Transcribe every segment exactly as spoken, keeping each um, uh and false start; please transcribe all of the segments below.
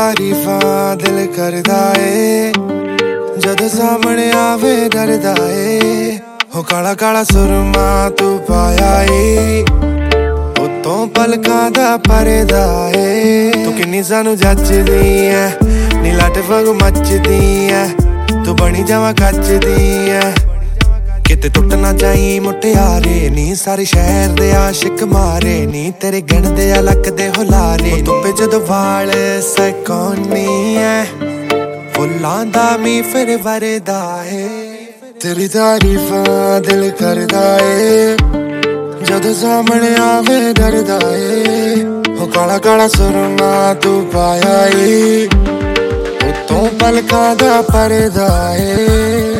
ਤਾਰੀਫਾਂ ਦਿਲ ਕਰਦਾ ਏ, ਜਦੋਂ ਸਾਹਮਣੇ ਆਵੇ ਡਰਦਾ ਏ। ਹੋ ਕਾਲਾ ਕਾਲਾ ਸੁਰਮਾ ਤੂੰ ਪਾਇਆ ਏ, ਉਤੋਂ ਪਲਕਾਂ ਦਾ ਪਰਦਾ ਏ। ਤੂੰ ਕਿੰਨੀ ਸਾਨੂੰ ਜੱਚਦੀ ਐ, ਨੀ ਲੱਟ ਵਾਂਗੂ ਮੱਚਦੀ ਐ, ਤੂੰ ਬਣੀ ਜਾਵਾਂ ਕੱਚਦੀ ਐ। ਕਿਤੇ ਟੁੱਟ ਨਾ ਜਾਈ ਮੁਟਿਆਰੇ ਨੀ, ਸਾਰੇ ਸ਼ਹਿਰ ਦੇ ਆਸ਼ਿਕ ਮਾਰੇ ਨੀ, ਤੇਰੇ ਗਿਣਦੇ ਆ ਲੱਕ ਦੇ ਹੁਲਾਰੇ। ਧੁੱਪੇ ਜਦੋਂ ਵਾਲ ਸਕੋਨੀ ਐ, ਫੁੱਲਾਂ ਦਾ ਮੀਂਹ ਫਿਰ ਵਰਦਾ ਏ। ਤੇਰੀ ਤਾਰੀਫਾਂ ਦਿਲ ਕਰਦਾ ਏ, ਜਦੋਂ ਸਾਹਮਣੇ ਆਵੇ ਡਰਦਾ ਏ। ਹੋ ਕਾਲਾ ਕਾਲਾ ਸੁਰਮਾ ਤੂੰ ਪਾਇਆ ਏ, ਉਤੋਂ ਪਲਕਾਂ ਦਾ ਪਰਦਾ ਏ।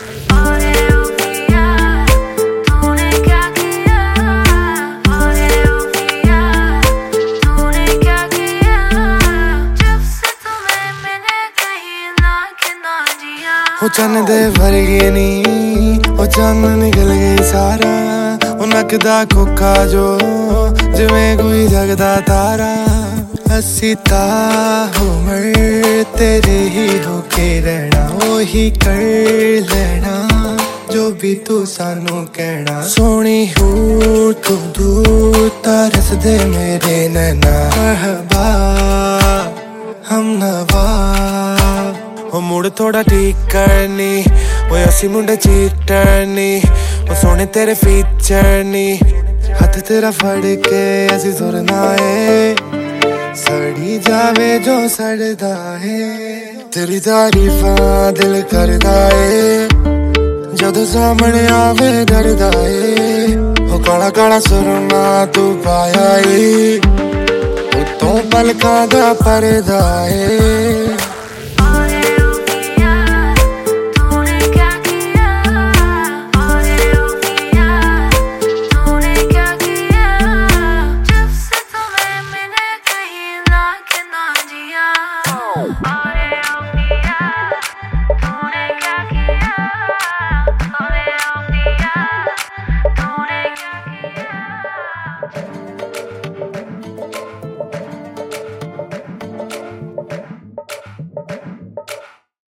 ਉਹ ਚੰਨ ਦੇ ਵਰਗੇ ਨੀ, ਉਹ ਚੰਨ ਨਿਕਲ ਗਈ ਸਾਰਾ, ਉਹ ਨੱਕ ਦਾ ਕੋਕਾ ਜੋ ਜਿਵੇਂ ਕੋਈ ਜਗਦਾ ਤਾਰਾ। ਅਸੀਂ ਤਾਂ ਉਮਰ ਤੇਰੇ ਹੀ ਹੋ ਕੇ ਰਹਿਣਾ, ਉਹੀ ਕਰ ਲੈਣਾ ਜੋ ਵੀ ਤੂੰ ਸਾਨੂੰ ਕਹਿਣਾ। ਸੋਹਣੀ ਹੋ ਤੂੰ ਦੂਰ ਤਰਸਦੇ ਮੇਰੇ ਨੈਣਾ, ਮਰਹਬਾ ਹਮਨਵਾ। ਉਹ ਮੁੜ ਥੋੜਾ ਠੀਕ ਕਰਨੀ, ਓਏ ਅਸੀਂ ਮੁੰਡੇ ਚੀਟਰ ਨੀ, ਉਹ ਸੋਹਣੇ ਤੇਰੇ ਫੀਚਰ ਨੀ, ਹੱਥ ਤੇਰਾ ਫੜ ਕੇ ਅਸੀਂ ਤੁਰਨਾ ਏ, ਸੜੀ ਜਾਵੇ ਜੋ ਸੜਦਾ ਏ। ਤੇਰੀ ਤਾਰੀਫਾਂ ਦਿਲ ਕਰਦਾ ਏ, ਜਦੋਂ ਸਾਹਮਣੇ ਆਵੇ ਡਰਦਾ ਏ। ਉਹ ਕਾਲਾ ਕਾਲਾ ਸੁਰਮਾ ਤੂੰ ਪਾਇਆ ਏ, ਉਤੋਂ ਪਲਕਾਂ ਦਾ ਪਰਦਾ ਏ।